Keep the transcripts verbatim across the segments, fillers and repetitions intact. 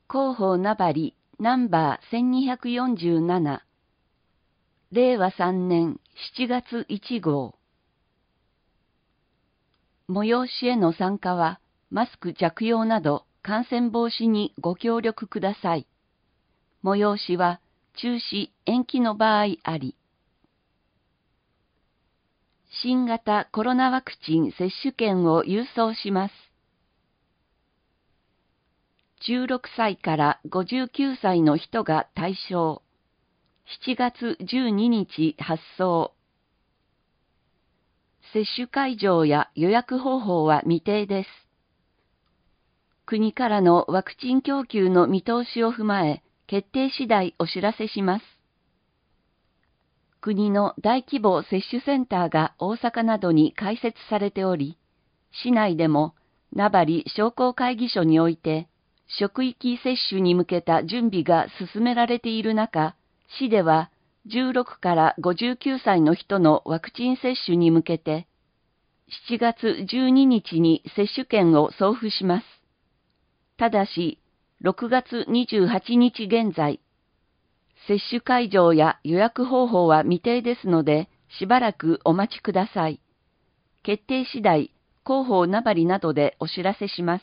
広報名張ナンバーせんにひゃくよんじゅうなな、れいわさんねんしちがついちごう。催しへの参加は、マスク着用など感染防止にご協力ください。催しは中止・延期の場合あり。新型コロナワクチン接種券を郵送します。じゅうろくさいからごじゅうきゅうさいの人が対象。しちがつじゅうににち発送。接種会場や予約方法は未定です。国からのワクチン供給の見通しを踏まえ、決定次第お知らせします。国の大規模接種センターが大阪などに開設されており、市内でも名張商工会議所において、職域接種に向けた準備が進められている中、市ではじゅうろくからごじゅうきゅうさいの人のワクチン接種に向けて、しちがつじゅうににちに接種券を送付します。ただし、ろくがつにじゅうはちにち現在、接種会場や予約方法は未定ですので、しばらくお待ちください。決定次第、広報名張などでお知らせします。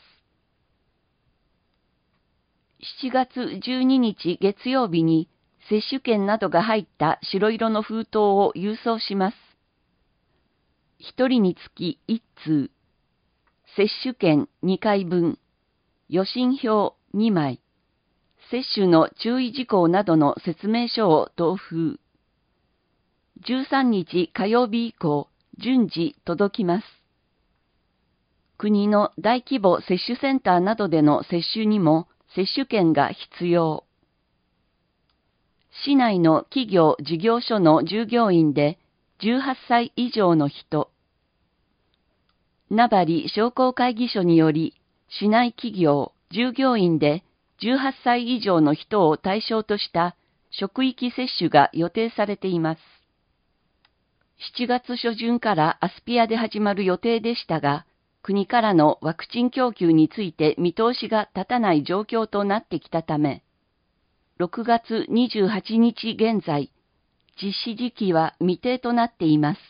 しちがつじゅうににち月曜日に接種券などが入った白色の封筒を郵送します。ひとりにつきいっつう、接種券にかいぶん、予診票にまい、接種の注意事項などの説明書を同封。じゅうさんにち火曜日以降、順次届きます。国の大規模接種センターなどでの接種にも、接種券が必要。市内の企業事業所の従業員でじゅうはっさい以上の人。名張商工会議所により、市内企業従業員でじゅうはっさい以上の人を対象とした職域接種が予定されています。しちがつしょじゅんからアスピアで始まる予定でしたが、国からのワクチン供給について見通しが立たない状況となってきたため、ろくがつにじゅうはちにち現在、実施時期は未定となっています。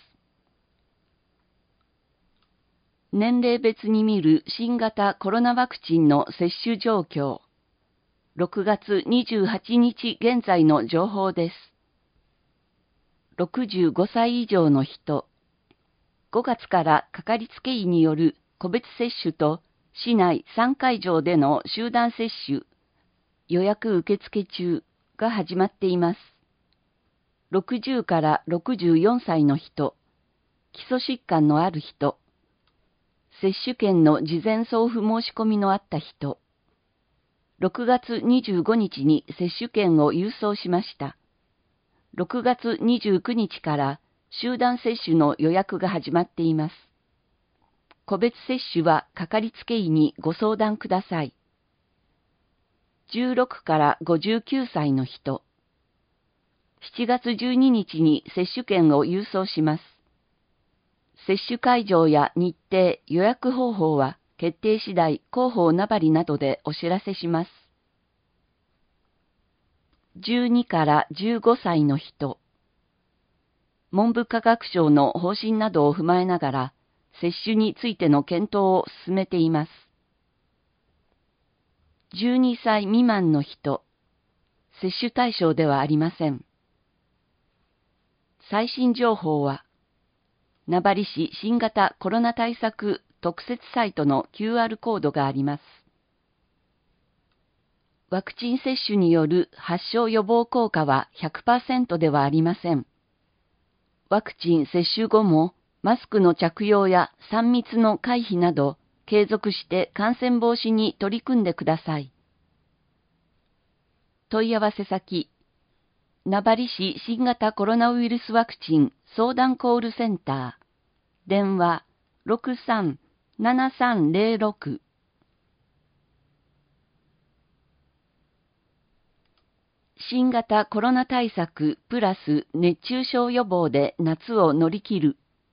年齢別に見る新型コロナワクチンの接種状況。ろくがつにじゅうはちにち現在の情報です。ろくじゅうごさい以上の人。ごがつからかかりつけ医による個別接種と市内さんかいじょうでの集団接種、予約受付中が始まっています。ろくじゅうからろくじゅうよんさいの人、基礎疾患のある人、接種券の事前送付申し込みのあった人、ろくがつにじゅうごにちに接種券を郵送しました。ろくがつにじゅうくにちから集団接種の予約が始まっています。個別接種はかかりつけ医にご相談ください。じゅうろくからごじゅうきゅうさいの人。しちがつじゅうににちに接種券を郵送します。接種会場や日程、予約方法は決定次第広報名張などでお知らせします。じゅうにからじゅうごさいの人。文部科学省の方針などを踏まえながら、接種についての検討を進めています。じゅうにさい未満の人。接種対象ではありません。最新情報は、名張市新型コロナ対策特設サイトの キューアール コードがあります。ワクチン接種による発症予防効果は ひゃくパーセント ではありません。ワクチン接種後もマスクの着用やさん密の回避など継続して感染防止に取り組んでください。問い合わせ先、名張市新型コロナウイルスワクチン相談コールセンター、電話 ろくさんななさんぜろろく。新型コロナ対策プラス熱中症予防で夏を乗り切る。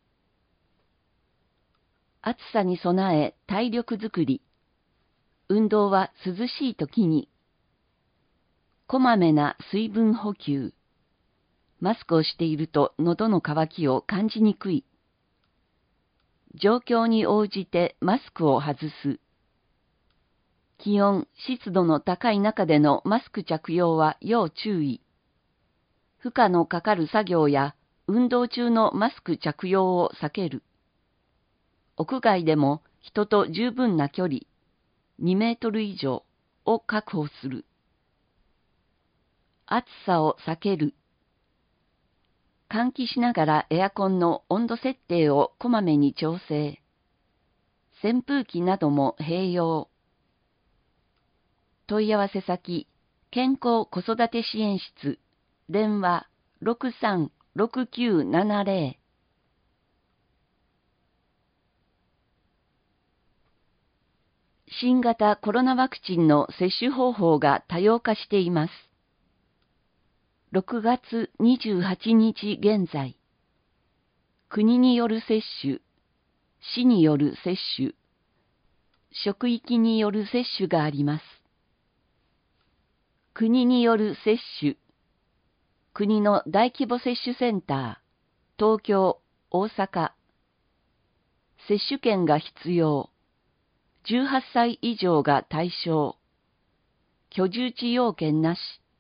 暑さに備え体力づくり。運動は涼しい時に。 こまめな水分補給。マスクをしていると喉の渇きを感じにくい。状況に応じてマスクを外す。気温、湿度の高い中でのマスク着用は要注意。負荷のかかる作業や運動中のマスク着用を避ける。屋外でも人と十分な距離、にメートル以上を確保する。暑さを避ける。換気しながらエアコンの温度設定をこまめに調整。扇風機なども併用。問い合わせ先、健康子育て支援室、電話 ろくさんろくきゅうななゼロ。新型コロナワクチンの接種方法が多様化しています。ろくがつにじゅうはちにち現在、国による接種、市による接種、職域による接種があります。国による接種、国の大規模接種センター、東京、大阪。接種券が必要。じゅうはっさい以上が対象。居住地要件なし。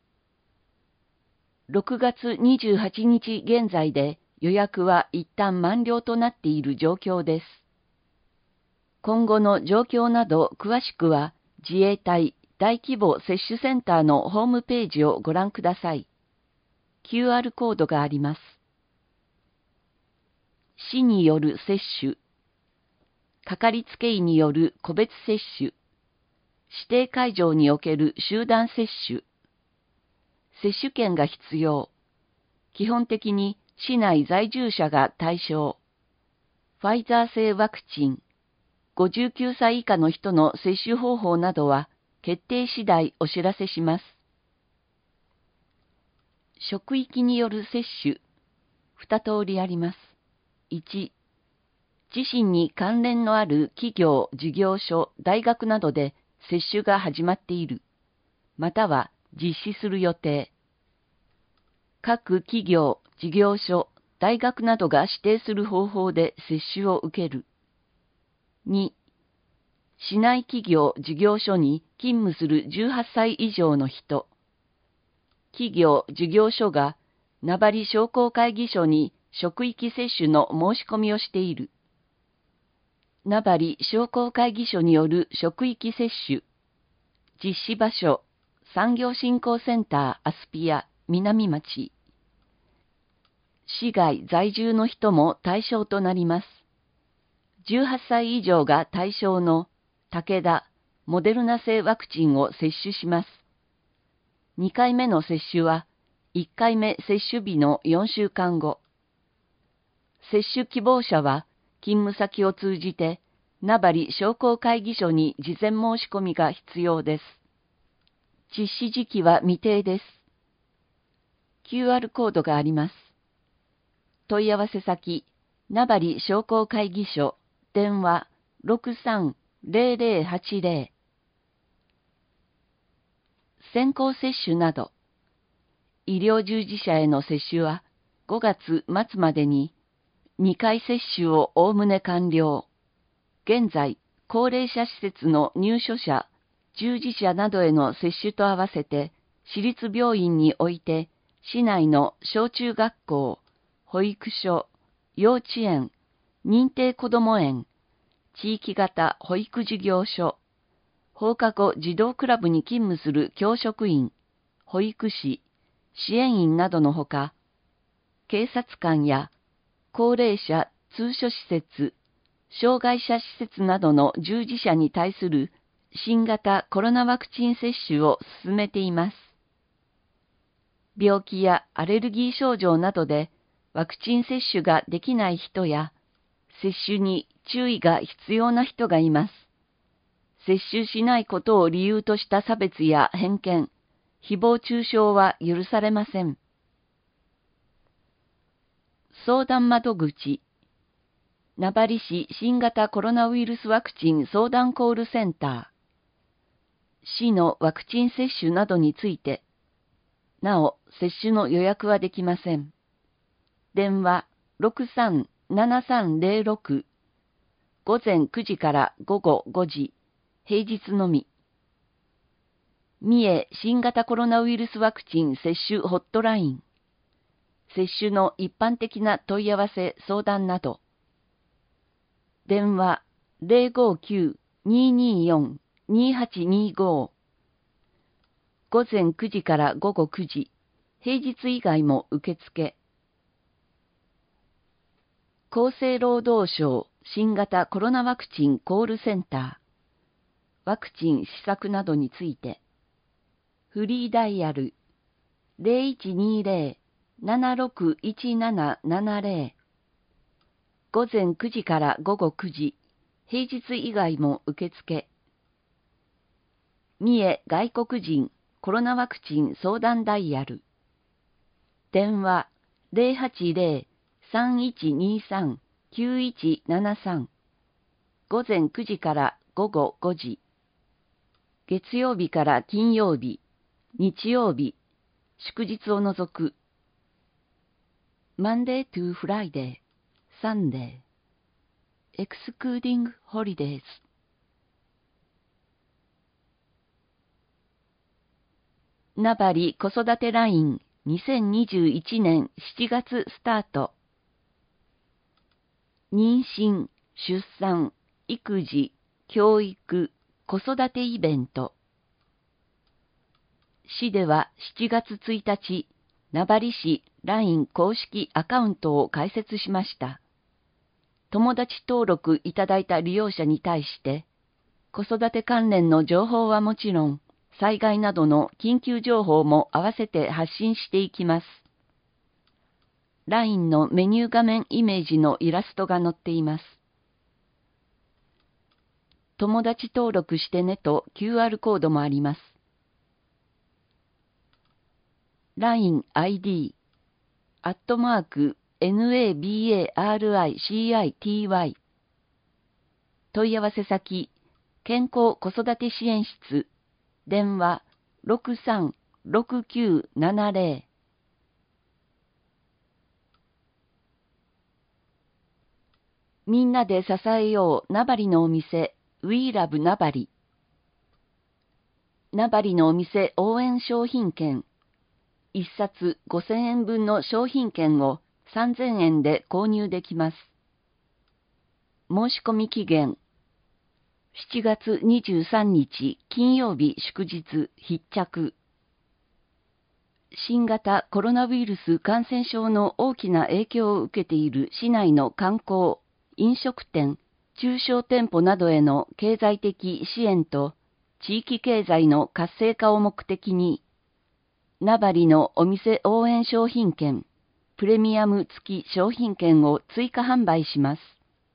ろくがつにじゅうはちにち現在で予約は一旦満了となっている状況です。今後の状況など詳しくは自衛隊大規模接種センターのホームページをご覧ください。キューアール コードがあります。市による接種。かかりつけ医による個別接種。指定会場における集団接種。接種券が必要。基本的に市内在住者が対象。ファイザー製ワクチン。ごじゅうきゅうさい以下の人の接種方法などは決定次第お知らせします。職域による接種。二通りあります。いち、自身に関連のある企業、事業所、大学などで接種が始まっている。または実施する予定。各企業、事業所、大学などが指定する方法で接種を受ける。に、市内企業、事業所に勤務するじゅうはっさい以上の人。企業、事業所が名張商工会議所に職域接種の申し込みをしている。名張商工会議所による職域接種。実施場所、産業振興センターアスピア南町。市外在住の人も対象となります。じゅうはっさい以上が対象の武田、モデルナ製ワクチンを接種します。にかいめの接種はいっかいめ接種日のよんしゅうかんご。接種希望者は勤務先を通じて名張商工会議所に事前申し込みが必要です。実施時期は未定です。キューアール コードがあります。問い合わせ先、名張商工会議所、電話 ろくさんゼロゼロはちゼロ。先行接種など、医療従事者への接種はごがつまつまでににかい接種をおおむね完了。現在、高齢者施設の入所者、従事者などへの接種と合わせて、私立病院において、市内の小中学校、保育所、幼稚園、認定こども園、地域型保育事業所、放課後児童クラブに勤務する教職員、保育士、支援員などのほか、警察官や高齢者通所施設、障害者施設などの従事者に対する新型コロナワクチン接種を進めています。病気やアレルギー症状などでワクチン接種ができない人や、接種に注意が必要な人がいます。接種しないことを理由とした差別や偏見、誹謗中傷は許されません。相談窓口。名張市新型コロナウイルスワクチン相談コールセンター。市のワクチン接種などについて、 なお、接種の予約はできません。電話 ろくさんななさんゼロろく 午前くじから午後ごじ、平日のみ。三重新型コロナウイルスワクチン接種ホットライン。接種の一般的な問い合わせ相談など。電話 ゼロごきゅう にーにーよん にーはちにーご。午前くじから午後くじ、平日以外も受付。厚生労働省新型コロナワクチンコールセンター。ワクチン施策などについて。フリーダイヤル ゼロいちにーゼロ ななろくいちななななゼロ。午前くじから午後くじ、平日以外も受付。三重外国人コロナワクチン相談ダイヤル。電話 ゼロはちゼロ さんいちにさん きゅういちななさん。午前くじから午後ごじ。月曜日から金曜日、日曜日、祝日を除く。Monday to Friday, Sunday, excluding holidays。名張子育てラインにせんにじゅういちねんしちがつスタート。妊娠、出産、育児、教育、子育てイベント。市ではしちがつついたち、名張市 ライン 公式アカウントを開設しました。友達登録いただいた利用者に対して、子育て関連の情報はもちろん、災害などの緊急情報も合わせて発信していきます。ライン のメニュー画面イメージのイラストが載っています。友達登録してねと キューアール コードもあります。ライン アイディー、アットマーク、ナバリシティ。問い合わせ先、健康子育て支援室、電話 ろくさんろくきゅうななゼロ。みんなで支えよう名張のお店、We Love 名張。名張のお店応援商品券。一冊ごせんえんぶんの商品券をさんぜんえんで購入できます。申し込み期限。しちがつにじゅうさんにち金曜日祝日必着。新型コロナウイルス感染症の大きな影響を受けている市内の観光、飲食店、中小店舗などへの経済的支援と地域経済の活性化を目的に、名張のお店応援商品券、プレミアム付き商品券を追加販売します。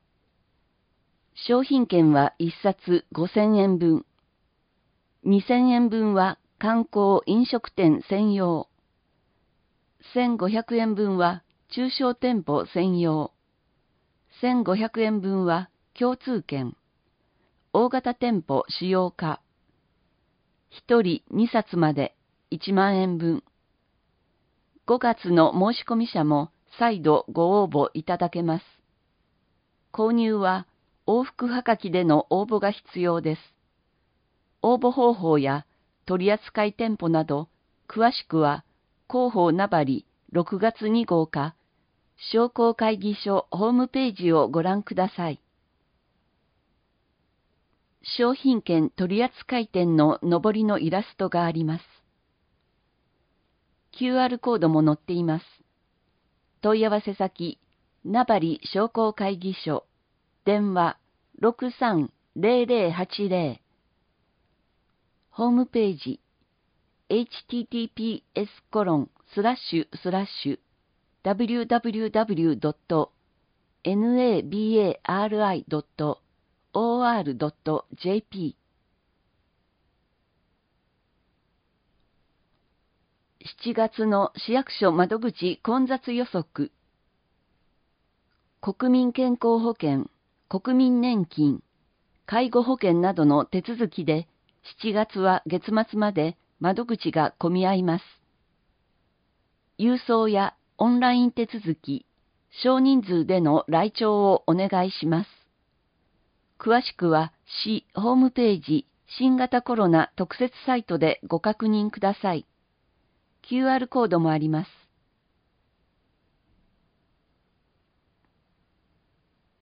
商品券は一冊ごせんえんぶん。にせんえんぶんは観光飲食店専用。せんごひゃくえんぶんは中小店舗専用。せんごひゃくえんぶんは共通券。大型店舗使用可。ひとりにさつまでいちまんえんぶん。ごがつの申し込み者も再度ご応募いただけます。購入は往復はがきでの応募が必要です。応募方法や取扱店舗など、詳しくは広報名張ろくがつにごうか、商工会議所ホームページをご覧ください。商品券取扱店の上りのイラストがあります。キューアール コードも載っています。問い合わせ先、名張商工会議所、電話 ろくさんゼロゼロはちゼロ。ホームページ、エイチティーティーピーエスコロンスラッシュスラッシュダブリューダブリューダブリュードットナバリドットオーアールドットジェーピー。しちがつの市役所窓口混雑予測。国民健康保険、国民年金、介護保険などの手続きでしちがつは月末まで窓口が混み合います。 郵送やオンライン手続き、少人数での来庁をお願いします。詳しくは市ホームページ新型コロナ特設サイトでご確認ください。キューアール コードもあります。